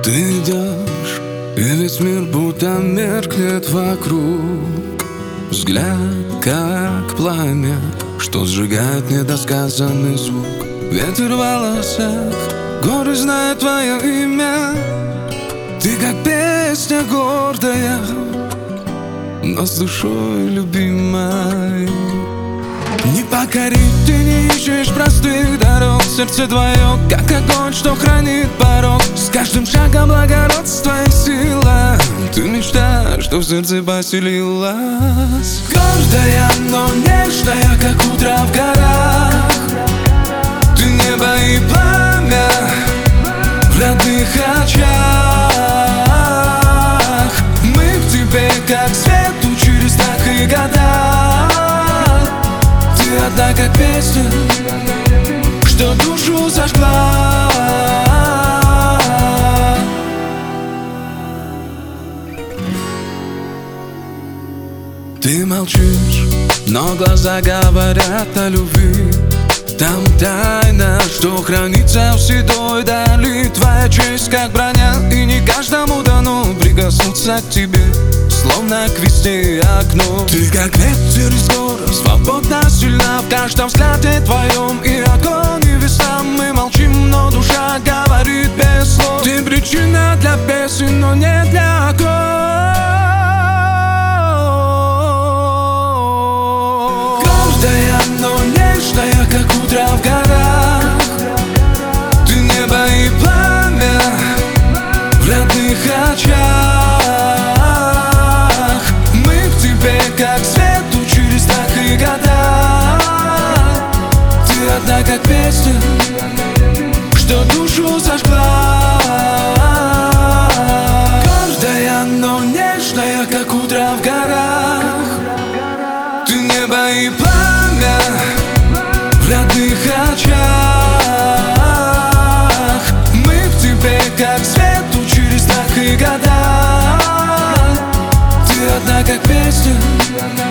Ты идешь, и весь мир будто меркнет вокруг. Взгляд, как пламя, что сжигает недосказанный звук. Ветер в волосах, горы знают твое имя. Ты как песня гордая, но с душой любимой. Не покорить ты не ищешь простых дорог. Сердце твое, как огонь, что хранит порог. С каждым шагом благородство и сила. Ты мечта, что в сердце поселилась. Гордая, но нежная, как утро в горах. Ты небо и пламя в родных очах. Мы к тебе, как свету через страх и года. Ты одна, как песня, что душу зажгла. Ты молчишь, но глаза говорят о любви. Там тайна, что хранится в седой дали. Твоя честь, как броня, и не каждому дано прикоснуться к тебе, словно к весне окно. Ты как ветер из гор, свободна, сильна в каждом взгляде твоем. И огонь, и весна, мы молчим, но душа говорит без слов. Ты причина для песен, но не для окон. Гордая, но нежная, как утро в горах. Ты небо и пламя в родных очах. Мы к тебе, как свету через страх и года. Ты одна, как песня, что душу зажгла. Гордая, но нежная, как утро в горах. Ты небо и пламя в родных очах. Мы к тебе, как свету через страх и года. Ты одна, как песня,